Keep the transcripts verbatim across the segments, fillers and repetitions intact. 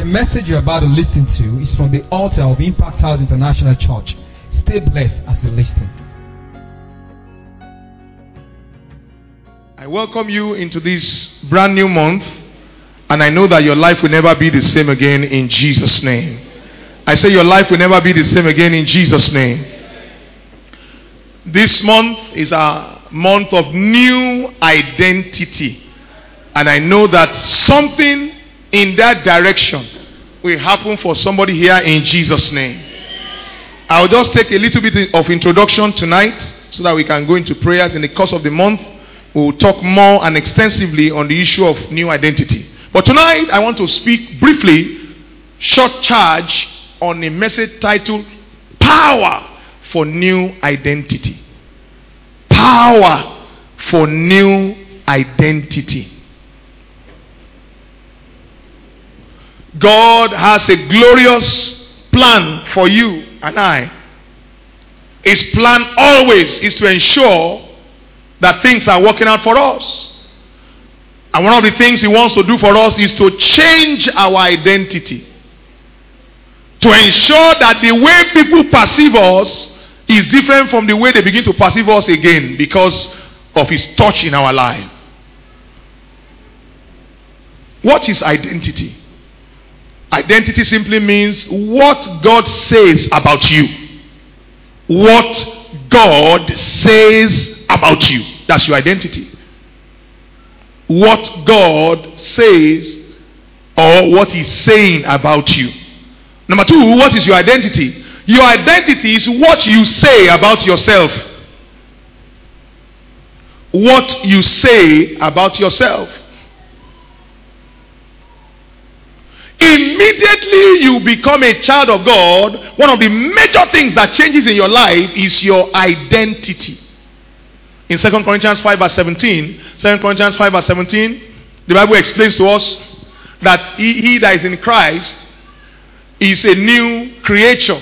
The message you're about to listen to is from the altar of Impact House International Church. Stay blessed as you listen. I welcome you into this brand new month, and I know that your life will never be the same again in Jesus' name. I say your life will never be the same again in Jesus' name. This month is a month of new identity, and I know that something in that direction will happen for somebody here in Jesus' name. I'll just take a little bit of introduction tonight so that we can go into prayers. In the course of the month, we'll talk more and extensively on the issue of new identity. But tonight, I want to speak briefly, short charge, on a message titled, Power for New Identity. Power for New Identity. God has a glorious plan for you and I. His plan always is to ensure that things are working out for us. And one of the things He wants to do for us is to change our identity. To ensure that the way people perceive us is different from the way they begin to perceive us again because of His touch in our life. What is identity? Identity simply means what God says about you. What God says about you. That's your identity. What God says or what He's saying about you. Number two, what is your identity? Your identity is what you say about yourself. What you say about yourself. Immediately you become a child of God, one of the major things that changes in your life is your identity. In Second Corinthians five verse seventeen, Second Corinthians five verse seventeen, the Bible explains to us that he, he that is in Christ is a new creature.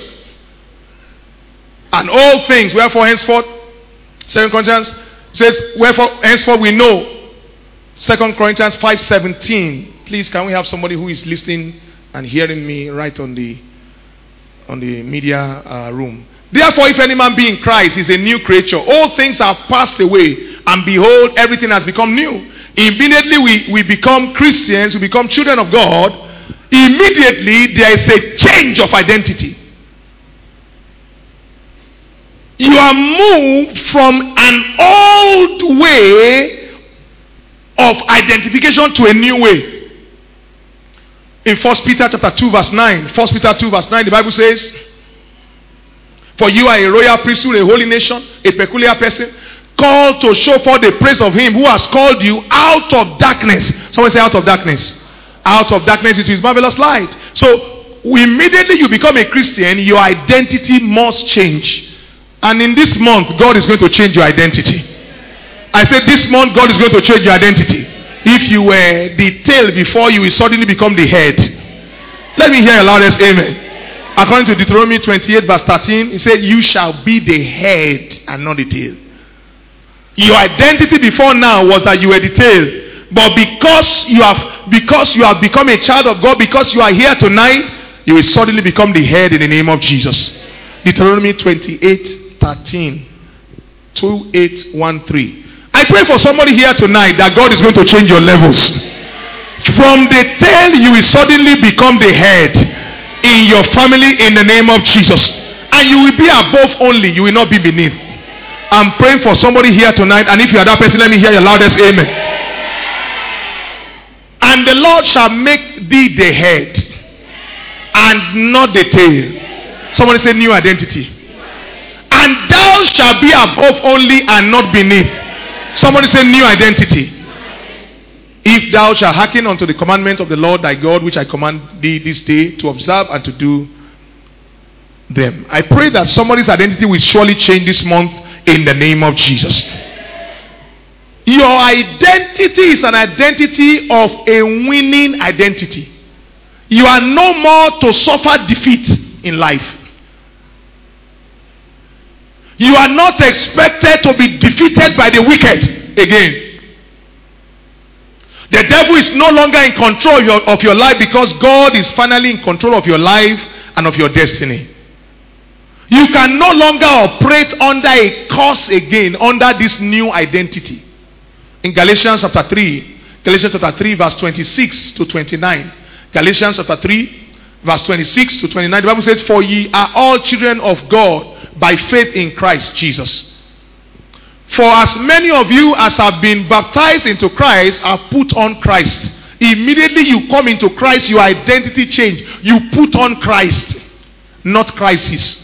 And all things, wherefore henceforth, Second Corinthians says, wherefore henceforth we know. Second Corinthians five seventeen. Please, can we have somebody who is listening and hearing me right on the on the media uh, room? Therefore, if any man be in Christ, he is a new creature. All things are passed away, and behold, everything has become new. Immediately we, we become Christians, we become children of God. Immediately there is a change of identity. You are moved from an old way of identification to a new way. In First Peter chapter two verse nine, First Peter two verse nine, the Bible says, for you are a royal priesthood, a holy nation, a peculiar person, called to show forth the praise of Him who has called you out of darkness. Someone say out of darkness. Out of darkness into His marvelous light. So immediately you become a Christian, your identity must change. And in this month, God is going to change your identity. I said this month, God is going to change your identity. If you were the tail before, you will suddenly become the head. Let me hear your loudest amen. According to Deuteronomy twenty-eight verse thirteen, it said, you shall be the head and not the tail. Your identity before now was that you were the tail. But because you have because you have become a child of God, because you are here tonight, you will suddenly become the head in the name of Jesus. Deuteronomy twenty-eight thirteen. two eight one three. I pray for somebody here tonight that God is going to change your levels. From the tail, you will suddenly become the head in your family in the name of Jesus. And you will be above only, you will not be beneath. I'm praying for somebody here tonight, and if you are that person, let me hear your loudest amen. And the Lord shall make thee the head and not the tail. Somebody say new identity. And thou shalt be above only and not beneath. Somebody say new identity. If thou shalt hearken unto the commandments of the Lord thy God, which I command thee this day to observe and to do them. I pray that somebody's identity will surely change this month in the name of Jesus. Your identity is an identity of a winning identity. You are no more to suffer defeat in life. You are not expected to be defeated by the wicked again. The devil is no longer in control of your, of your life, because God is finally in control of your life and of your destiny. You can no longer operate under a curse again, under this new identity. In Galatians chapter three, Galatians chapter three verse twenty-six to twenty-nine. Galatians chapter three verse twenty-six to twenty-nine. The Bible says, "For ye are all children of God by faith in Christ Jesus. For as many of you as have been baptized into Christ have put on Christ." Immediately you come into Christ, your identity change. You put on Christ, not crisis.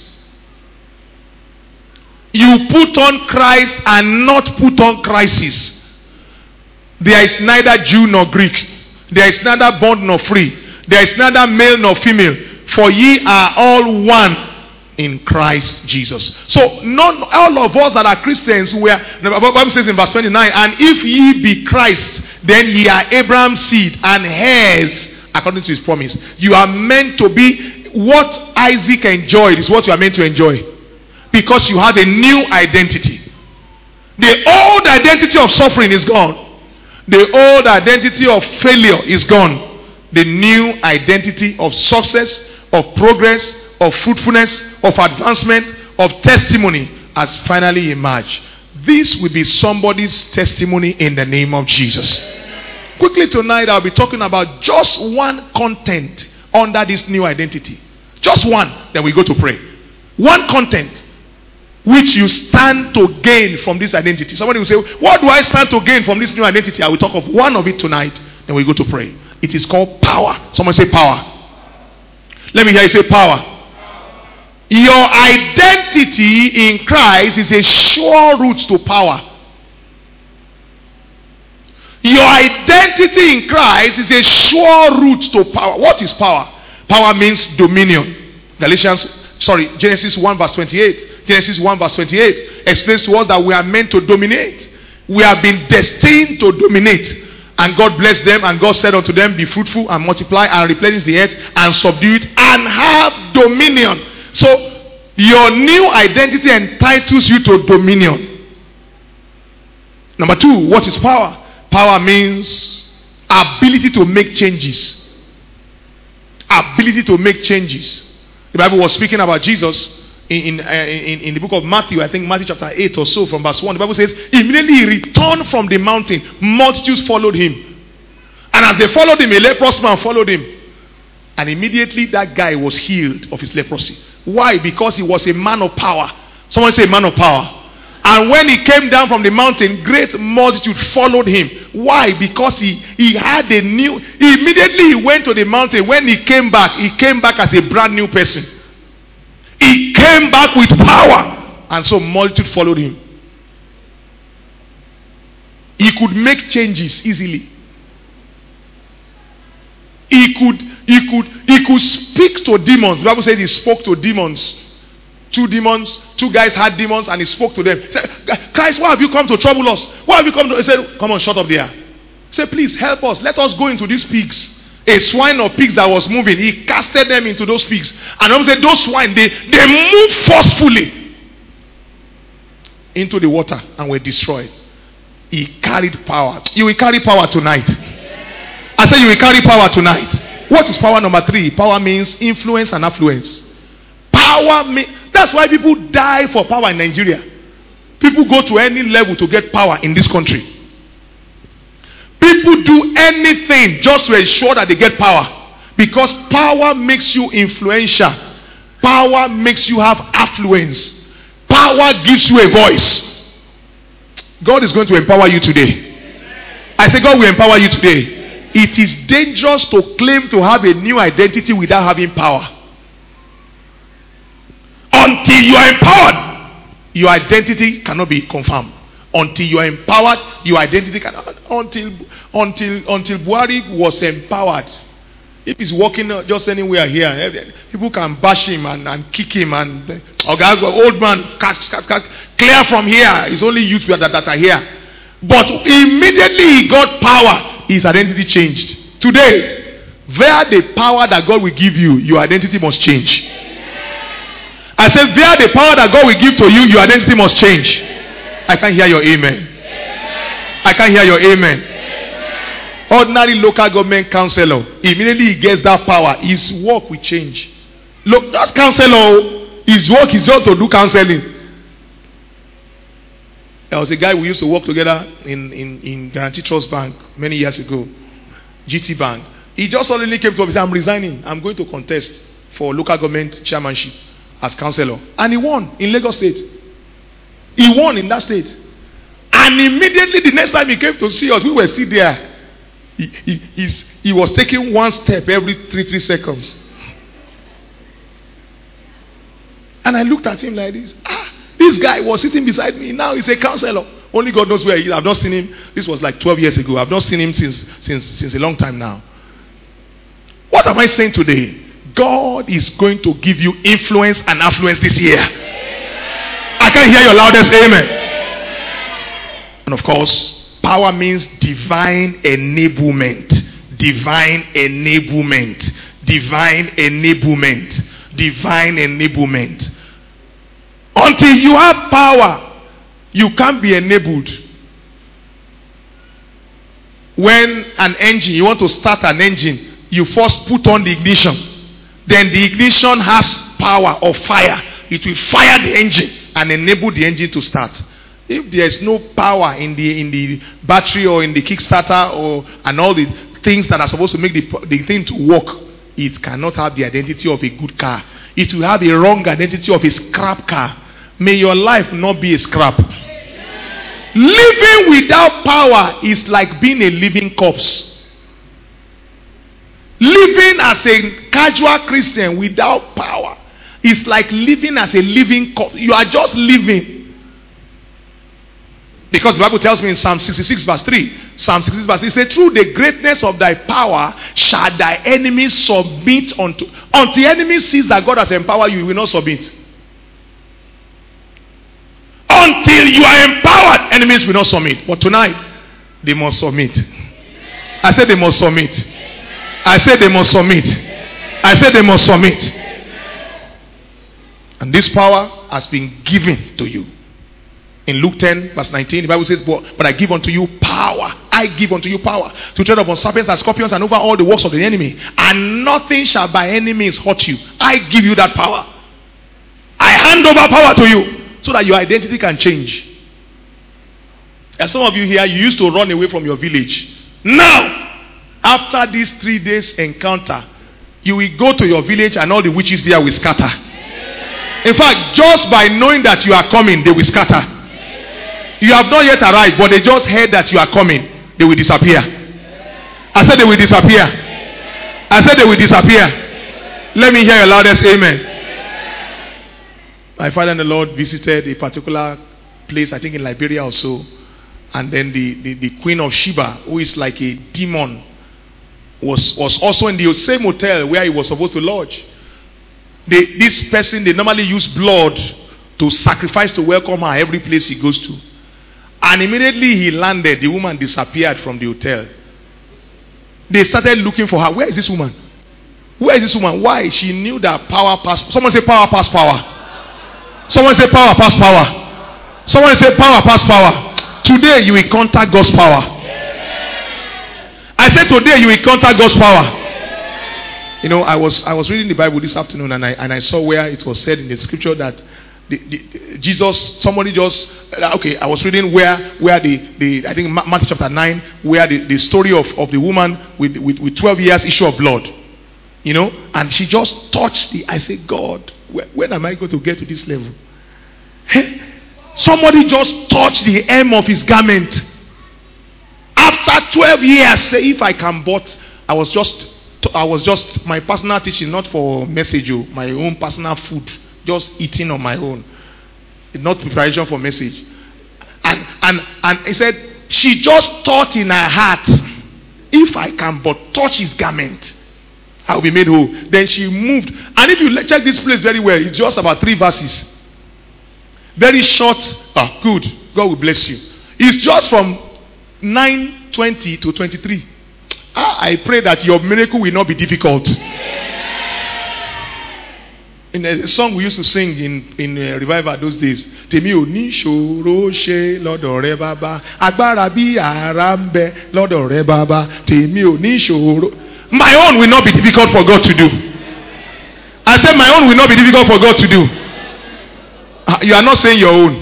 You put on Christ and not put on crisis. There is neither Jew nor Greek. There is neither bond nor free. There is neither male nor female. For ye are all one in Christ Jesus. So not all of us that are Christians, were, the Bible says in verse twenty-nine, "And if ye be Christ, then ye are Abraham's seed and heirs according to his promise." You are meant to be what Isaac enjoyed is what you are meant to enjoy. Because you have a new identity. The old identity of suffering is gone. The old identity of failure is gone. The new identity of success, of progress, of fruitfulness, of advancement, of testimony has finally emerged. This will be somebody's testimony in the name of Jesus. Quickly tonight, I'll be talking about just one content under this new identity. Just one. Then we go to pray. One content which you stand to gain from this identity. Somebody will say, "What do I stand to gain from this new identity?" I will talk of one of it tonight. Then we go to pray. It is called power. Someone say power. Let me hear you say power. Your identity in Christ is a sure route to power. Your identity in Christ is a sure route to power. What is power? Power means dominion. Galatians, sorry, Genesis one verse twenty-eight. Genesis one verse twenty-eight explains to us that we are meant to dominate. We have been destined to dominate. And God blessed them, and God said unto them, "Be fruitful and multiply and replenish the earth and subdue it and have dominion." So your new identity entitles you to dominion. Number two, what is power? Power means ability to make changes. Ability to make changes. The Bible was speaking about Jesus in, in, uh, in, in the book of Matthew, I think Matthew chapter eight or so from verse one. The Bible says, immediately he returned from the mountain, multitudes followed him. And as they followed him, a leprous man followed him. And immediately that guy was healed of his leprosy. Why? Because he was a man of power. Someone say man of power. And when he came down from the mountain, great multitude followed him. Why? Because he, he had a new... Immediately he went to the mountain. When he came back, he came back as a brand new person. He came back with power. And so multitude followed him. He could make changes easily. He could, he could, he could speak to demons. The Bible says he spoke to demons. Two demons, two guys had demons, and he spoke to them. He said, "Christ, why have you come to trouble us? Why have you come to..." He said, "Come on, shut up there." He said, "Please help us. Let us go into these pigs." A swine of pigs that was moving, he casted them into those pigs. And I said, those swine, they, they moved forcefully into the water and were destroyed. He carried power. You will carry power tonight. I said you will carry power tonight. What is power number three? Power means influence and affluence. Power means... That's why people die for power in Nigeria. People go to any level to get power in this country. People do anything just to ensure that they get power. Because power makes you influential. Power makes you have affluence. Power gives you a voice. God is going to empower you today. I say God will empower you today. It is dangerous to claim to have a new identity without having power. Until you are empowered, your identity cannot be confirmed. Until you are empowered, your identity cannot. Until until until Buhari was empowered, if he's walking just anywhere here, people can bash him and, and kick him and okay, old man, catch, catch, catch, clear from here. It's only youth that, that are here. But immediately he got power, his identity changed. Today, via the power that God will give you, your identity must change. I said, via the power that God will give to you, your identity must change. I can't hear your amen. I can't hear your amen. Ordinary local government councillor, immediately he gets that power, his work will change. Look, that's councillor. His work is just to do counseling. There was a guy we used to work together in, in, in Guarantee Trust Bank many years ago, G T Bank. He just suddenly came to me and said, I'm resigning. I'm going to contest for local government chairmanship as councillor. And he won in Lagos State. He won in that state. And immediately the next time he came to see us, we were still there. He, he, he's, he was taking one step every three, three seconds. And I looked at him like this. Ah, this guy was sitting beside me. Now he's a counselor. Only God knows where he is. I've not seen him. This was like twelve years ago. I've not seen him since, since, since a long time now. What am I saying today? God is going to give you influence and affluence this year. I can't hear your loudest amen. And of course, power means divine enablement. Divine enablement. Divine enablement. Divine enablement. Until you have power, you can't be enabled. When an engine, you want to start an engine, you first put on the ignition. Then the ignition has power or fire. It will fire the engine and enable the engine to start. If there is no power in the in the battery or in the kickstarter or and all the things that are supposed to make the, the thing to work, it cannot have the identity of a good car. It will have a wrong identity of a scrap car. May your life not be a scrap. Living without power is like being a living corpse. Living as a casual Christian without power is like living as a living corpse. You are just living. Because the Bible tells me in Psalm sixty-six verse three, Psalm sixty-six verse three, it says, through the greatness of thy power shall thy enemies submit unto. Until the enemy sees that God has empowered you, you will not submit. Until you are empowered, enemies will not submit. But tonight, they must submit. I said they must submit. I said they must submit. I said they must submit. And this power has been given to you. In Luke ten verse nineteen, the Bible says, but, but I give unto you power. I give unto you power to tread upon serpents and scorpions and over all the works of the enemy. And nothing shall by any means hurt you. I give you that power. I hand over power to you so that your identity can change. And some of you here, you used to run away from your village. Now, after this three days encounter, you will go to your village and all the witches there will scatter. In fact, just by knowing that you are coming, they will scatter. You have not yet arrived, but they just heard that you are coming. They will disappear. I said they will disappear. I said they will disappear. Let me hear your loudest amen. My father and the Lord visited a particular place, I think in Liberia or so. And then the, the, the Queen of Sheba, who is like a demon, was, was also in the same hotel where he was supposed to lodge. They, this person, they normally use blood to sacrifice to welcome her every place he goes to. And immediately he landed, the woman disappeared from the hotel. They started looking for her. Where is this woman? Where is this woman? Why? She knew that power passed. Someone say power pass power. Someone say power pass power. Someone say power pass power. Today you will contact God's power. I said today you will contact God's power. You know, I was I was reading the Bible this afternoon and I and I saw where it was said in the scripture that the, the, Jesus, somebody just okay. I was reading where where the, the I think Matthew chapter nine, where the, the story of, of the woman with, with with twelve years issue of blood, you know, and she just touched the. I said, God, where, when am I going to get to this level? Somebody just touched the hem of his garment. After twelve years, say, if I can, but I was just I was just my personal teaching, not for message, my own personal food. Just eating on my own, not preparation for message. And and and he said she just thought in her heart, if I can but touch his garment, I will be made whole. Then she moved. And if you check this place very well, it's just about three verses, very short. Ah, good. God will bless you. It's just from nine twenty to twenty-three. Ah, I pray that your miracle will not be difficult. In a song we used to sing in, in uh, revival those days. Tèmi ò ní ṣòro ṣe lọ́dọ̀ rẹ bàbá. Agbára bí ara ń bẹ lọ́dọ̀ rẹ bàbá. Tèmi ò ní ṣòro. My own will not be difficult for God to do. I said my own will not be difficult for God to do. Uh, you are not saying your own.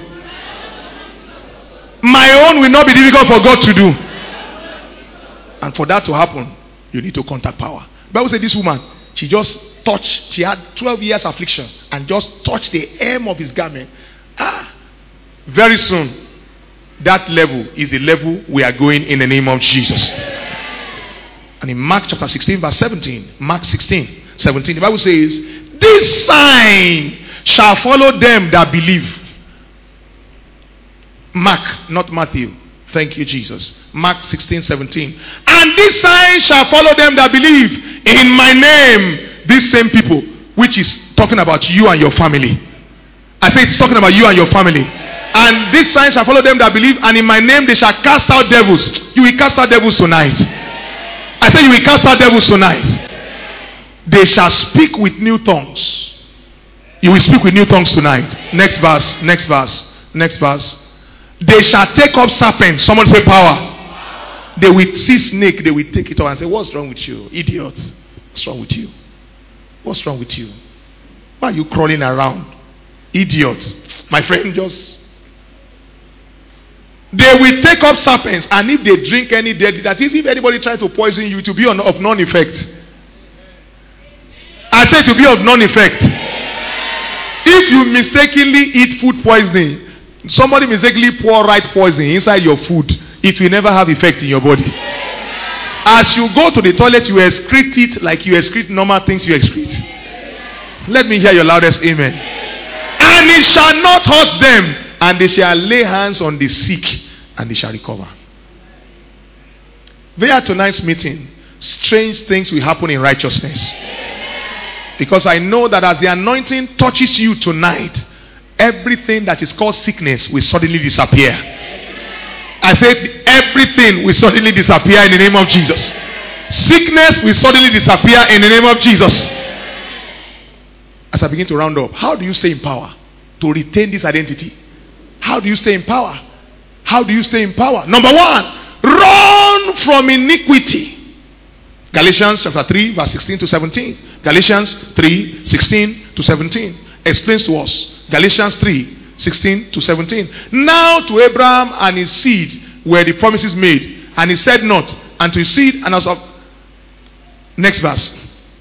My own will not be difficult for God to do. And for that to happen, you need to contact power. The Bible said this woman, she just touched, she had twelve years affliction and just touched the hem of his garment. Ah, very soon, that level is the level we are going in the name of Jesus. And in Mark chapter sixteen, verse seventeen, Mark sixteen, seventeen, the Bible says, this sign shall follow them that believe. Mark, not Matthew. Thank you, Jesus. Mark sixteen, seventeen. And this sign shall follow them that believe in my name. These same people, which is talking about you and your family. I say it's talking about you and your family. And this sign shall follow them that believe, and in my name they shall cast out devils. You will cast out devils tonight. I say you will cast out devils tonight. They shall speak with new tongues. You will speak with new tongues tonight. Next verse, next verse, next verse. They shall take up serpents. Someone say power. They will see snake. They will take it up and say, what's wrong with you? Idiot. What's wrong with you? What's wrong with you? Why are you crawling around? Idiot. My friend, just. They will take up serpents. And if they drink any deadly, that is, if anybody tries to poison you, to be on, of non-effect. I say to be of non-effect. If you mistakenly eat food poisoning, somebody mistakenly pour right poison inside your food, it will never have effect in your body. As you go to the toilet, you excrete it like you excrete normal things you excrete. Let me hear your loudest amen. And it shall not hurt them, and they shall lay hands on the sick, and they shall recover. Via tonight's meeting, strange things will happen in righteousness. Because I know that as the anointing touches you tonight, everything that is called sickness will suddenly disappear. I said everything will suddenly disappear in the name of Jesus. Sickness will suddenly disappear in the name of Jesus. As I begin to round up, how do you stay in power to retain this identity? How do you stay in power? How do you stay in power? Number one, run from iniquity. Galatians chapter three, verse sixteen to seventeen. Galatians three, sixteen to seventeen explains to us. Galatians three, sixteen to seventeen. Now to Abraham and his seed were the promises made, and he said not, and to his seed and as of. Next verse.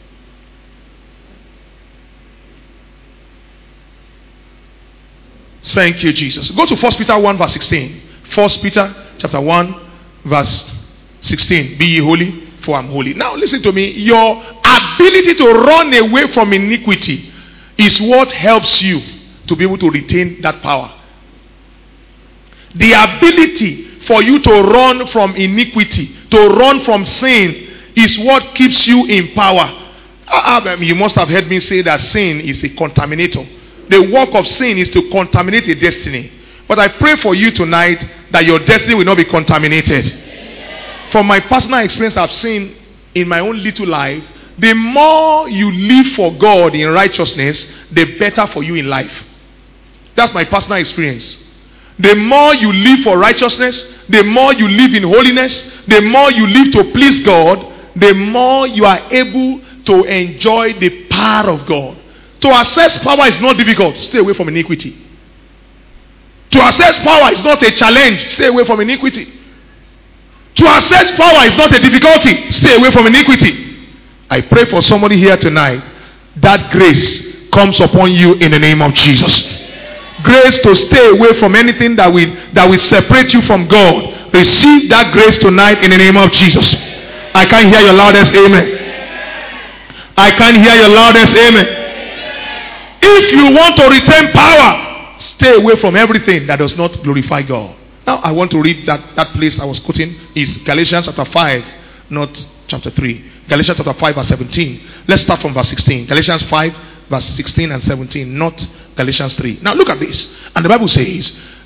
Thank you, Jesus. Go to First Peter one, verse sixteen. First Peter chapter one, verse sixteen. Be ye holy, for I'm holy. Now listen to me. Your ability to run away from iniquity is what helps you to be able to retain that power. The ability for you to run from iniquity, to run from sin, is what keeps you in power. Uh, you must have heard me say that sin is a contaminator. The work of sin is to contaminate a destiny. But I pray for you tonight that your destiny will not be contaminated. From my personal experience I've seen in my own little life, the more you live for God in righteousness, the better for you in life. That's my personal experience. The more you live for righteousness, the more you live in holiness, the more you live to please God, the more you are able to enjoy the power of God. To access power is not difficult. Stay away from iniquity. To access power is not a challenge. Stay away from iniquity. To access power is not a difficulty. Stay away from iniquity. I pray for somebody here tonight that grace comes upon you in the name of Jesus. Grace to stay away from anything that will that will separate you from God. Receive that grace tonight in the name of Jesus. I can't hear your loudest amen. I can't hear your loudest amen. If you want to retain power, stay away from everything that does not glorify God. Now I want to read that, that place I was quoting is Galatians chapter five, not chapter three. Galatians chapter five verse seventeen. Let's start from verse sixteen. Galatians five verse sixteen and seventeen, not Galatians three. Now look at this. And the Bible says,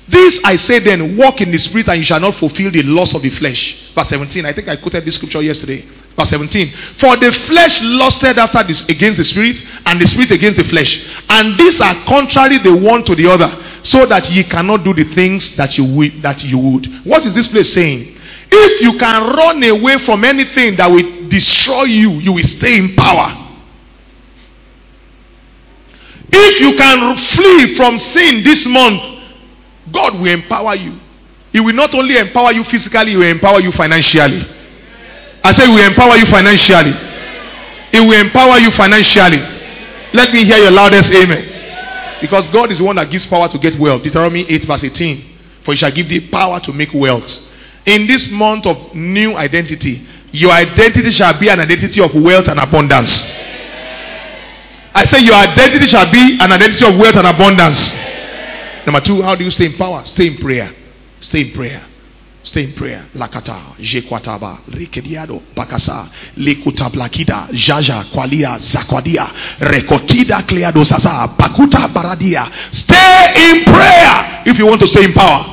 This I say then, walk in the spirit and you shall not fulfill the lust of the flesh. Verse seventeen. I think I quoted this scripture yesterday. Verse seventeen. For the flesh lusted after this against the spirit, and the spirit against the flesh. And these are contrary the one to the other, so that ye cannot do the things that you would, that you would. What is this place saying? If you can run away from anything that will destroy you, you will stay in power. If you can flee from sin this month, God will empower you. He will not only empower you physically, He will empower you financially. I say He will empower you financially. He will empower you financially. Let me hear your loudest amen. Because God is the one that gives power to get wealth. Deuteronomy eight verse eighteen. For He shall give thee power to make wealth. In this month of new identity, your identity shall be an identity of wealth and abundance. I say your identity shall be an identity of wealth and abundance. Number two, how do you stay in power? Stay in prayer. Stay in prayer. Stay in prayer. Lakata, Jekwataba, Rikediado, Bakasa, Lekuta Blakida, Jaja, Kwalia, Zakwadia, Rekotida, Kleado Sasa, Bakuta Baradia. Stay in prayer if you want to stay in power.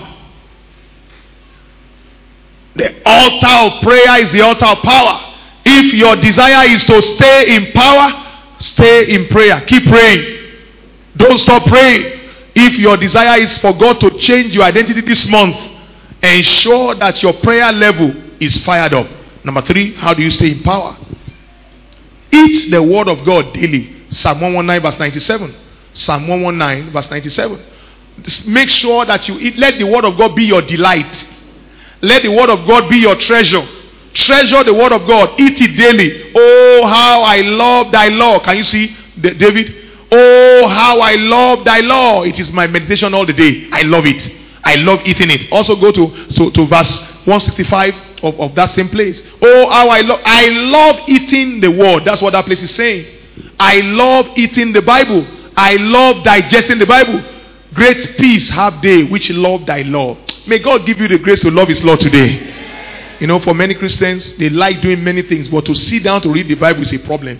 The altar of prayer is the altar of power. If your desire is to stay in power, stay in prayer. Keep praying. Don't stop praying. If your desire is for God to change your identity this month, ensure that your prayer level is fired up. Number three, how do you stay in power? Eat the word of God daily. Psalm one nineteen verse ninety-seven. Psalm one nineteen verse ninety-seven. Make sure that you eat. Let the word of God be your delight. Let the word of God be your treasure. Treasure the word of God. Eat it daily. Oh, how I love thy law. Can you see David? Oh, how I love thy law. It is my meditation all the day. I love it. I love eating it. Also go to, to, to verse one sixty-five of, of that same place. Oh, how I love I love eating the word. That's what that place is saying. I love eating the Bible. I love digesting the Bible. Great peace have they which love thy law. May God give you the grace to love His law today. You know, for many Christians, they like doing many things, but to sit down to read the Bible is a problem.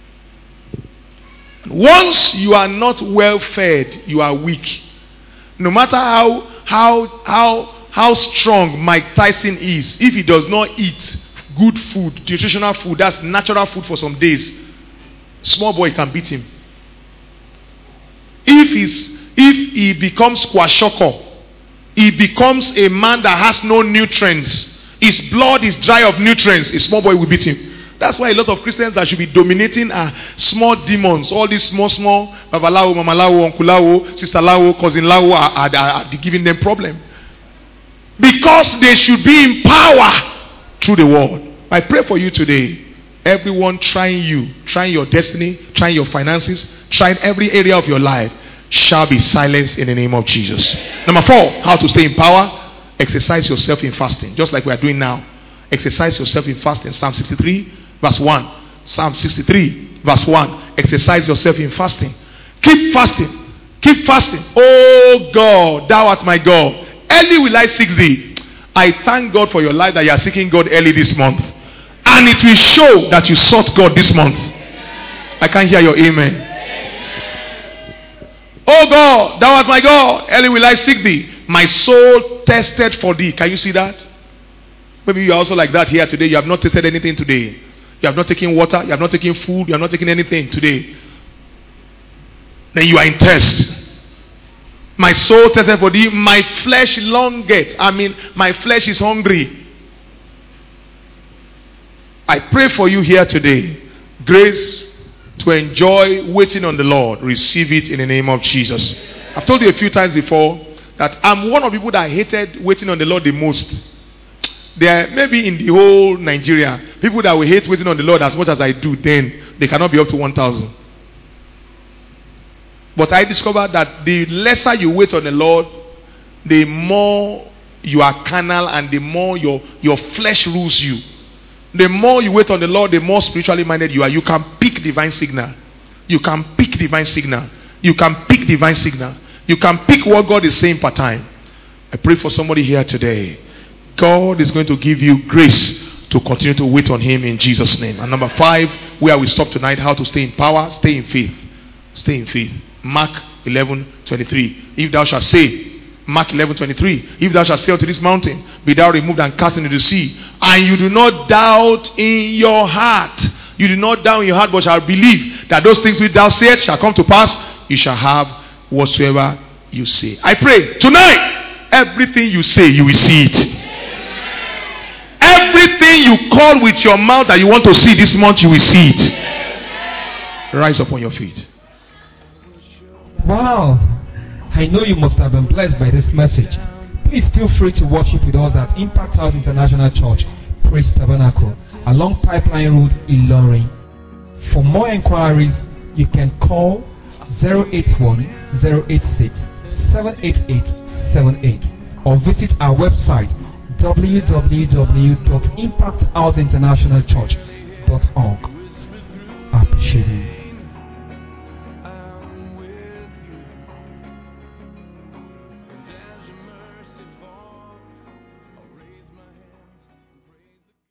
Once you are not well fed, you are weak. No matter how how how how strong Mike Tyson is, if he does not eat good food, nutritional food, that's natural food for some days, small boy can beat him. If he's if he becomes kwashoko, he becomes a man that has no nutrients. His blood is dry of nutrients. A small boy will beat him. That's why a lot of Christians that should be dominating are small demons. All these small, small, Babalawo, Mamalawo, Uncle Lawo, Sister Lawo, Cousin Lawo are, are, are, are giving them problem. Because they should be in power through the word. I pray for you today. Everyone trying you, trying your destiny, trying your finances, trying every area of your life shall be silenced in the name of Jesus. Number four, how to stay in power. Exercise yourself in fasting. Just like we are doing now. Exercise yourself in fasting. Psalm sixty-three verse one. Psalm sixty-three verse one. Exercise yourself in fasting. Keep fasting. Keep fasting. Oh God, thou art my God. Early will I seek thee. I thank God for your life that you are seeking God early this month. And it will show that you sought God this month. I can't hear your amen. Oh God, thou art my God. Early will I seek thee. My soul tested for thee. Can you see that? Maybe you are also like that here today. You have not tasted anything today. You have not taken water. You have not taken food. You have not taken anything today. Then you are in thirst. My soul tested for thee. My flesh longeth. I mean, my flesh is hungry. I pray for you here today. Grace to enjoy waiting on the Lord. Receive it in the name of Jesus. I've told you a few times before that I'm one of the people that hated waiting on the Lord the most. There maybe in the whole Nigeria, people that will hate waiting on the Lord as much as I do, then they cannot be up to one thousand. But I discovered that the lesser you wait on the Lord, the more you are carnal and the more your, your flesh rules you. The more you wait on the Lord, the more spiritually minded you are. You can pick divine signal. You can pick divine signal. You can pick divine signal. You can pick what God is saying per time. I pray for somebody here today. God is going to give you grace to continue to wait on Him in Jesus' name. And number five, where we stop tonight, how to stay in power, stay in faith. Stay in faith. Mark eleven twenty-three. If thou shalt say, Mark eleven twenty-three. If thou shalt say unto this mountain, be thou removed and cast into the sea, and you do not doubt in your heart, you do not doubt in your heart, but shall believe that those things which thou sayest shall come to pass, you shall have whatsoever you say. I pray tonight, everything you say, you will see it. Everything you call with your mouth that you want to see this month, you will see it. Rise up on your feet. Wow. I know you must have been blessed by this message. Please feel free to worship with us at Impact House International Church, Praise Tabernacle, along Pipeline Road, Ilorin. For more inquiries, you can call zero eight one, zero eight six, seven eight eight seven eight or visit our website w w w dot impact house international church dot org.